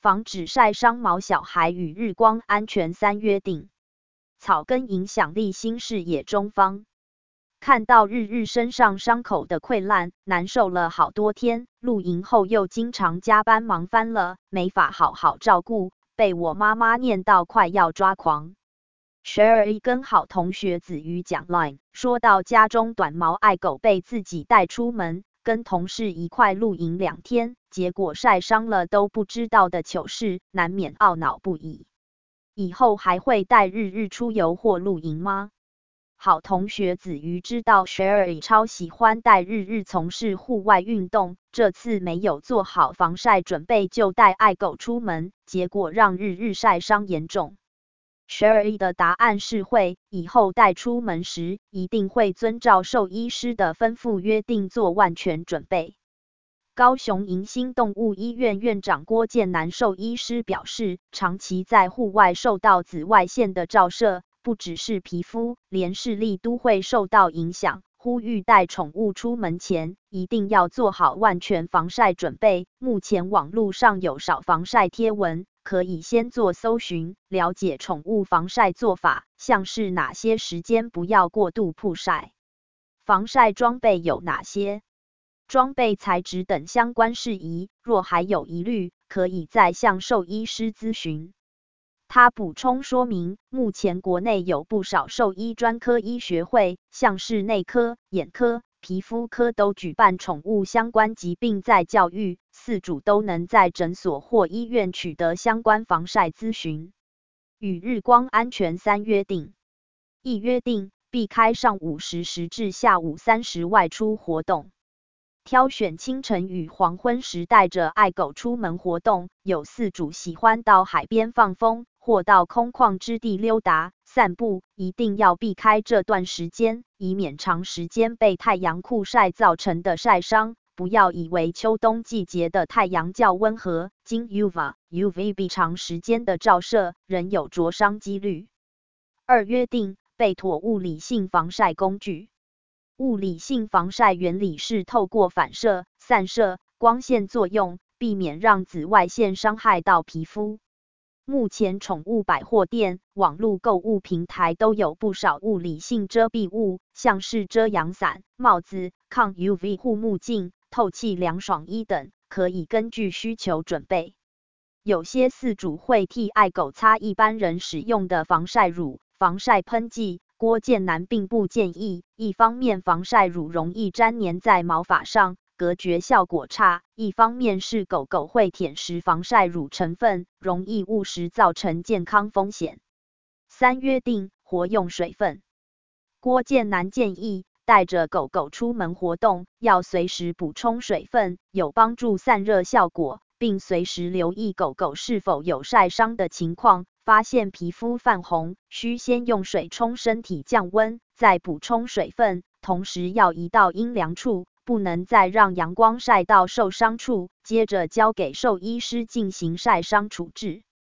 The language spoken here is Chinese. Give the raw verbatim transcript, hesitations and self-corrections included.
防止晒伤毛小孩与日光安全三约定。草根影响力新视野中方。看到日日身上伤口的溃烂，难受了好多天，露营后又经常加班忙翻了，没法好好照顾，被我妈妈念到快要抓狂。Sherry 跟好同学子瑜讲 Line， 说到家中短毛爱狗被自己带出门，跟同事一块露营两天，结果晒伤了都不知道的糗事，难免懊恼不已。以后还会带日日出游或露营吗？好同学子瑜知道 Sherry 超喜欢带日日从事户外运动，这次没有做好防晒准备就带爱狗出门，结果让日日晒伤严重。Sherry 的答案是会，以后带出门时一定会遵照兽医师的吩咐约定做万全准备。高雄迎新动物医院院长郭建南兽医师表示，长期在户外受到紫外线的照射，不只是皮肤，连视力都会受到影响，呼吁带宠物出门前一定要做好万全防晒准备。目前网络上有少防晒贴文，可以先做搜寻，了解宠物防晒做法，像是哪些时间不要过度曝晒。防晒装备有哪些？装备材质等相关事宜，若还有疑虑，可以再向兽医师咨询。他补充说明，目前国内有不少兽医专科医学会，像是内科、眼科、皮肤科都举办宠物相关疾病再教育，饲主都能在诊所或医院取得相关防晒咨询。与日光安全三约定：一约定，避开上午十时至下午三时外出活动。挑选清晨与黄昏时带着爱狗出门活动，有饲主喜欢到海边放风，或到空旷之地溜达、散步，一定要避开这段时间，以免长时间被太阳酷晒造成的晒伤。不要以为秋冬季节的太阳较温和，经 U V、U V B 长时间的照射，仍有灼伤几率。二约定，备妥物理性防晒工具。物理性防晒原理是透过反射、散射、光线作用，避免让紫外线伤害到皮肤。目前宠物百货店、网络购物平台都有不少物理性遮蔽物，像是遮阳伞、帽子、抗 U V 护目镜、透气凉爽衣等，可以根据需求准备。有些饲主会替爱狗擦一般人使用的防晒乳、防晒喷剂。郭建南并不建议，一方面防晒乳容易粘黏在毛发上，隔绝效果差；一方面是狗狗会舔食防晒乳成分，容易误食造成健康风险。三约定，活用水分。郭建南建议，带着狗狗出门活动，要随时补充水分，有帮助散热效果，并随时留意狗狗是否有晒伤的情况。发现皮肤泛红，需先用水冲身体降温，再补充水分，同时要移到阴凉处，不能再让阳光晒到受伤处，接着交给兽医师进行晒伤处置。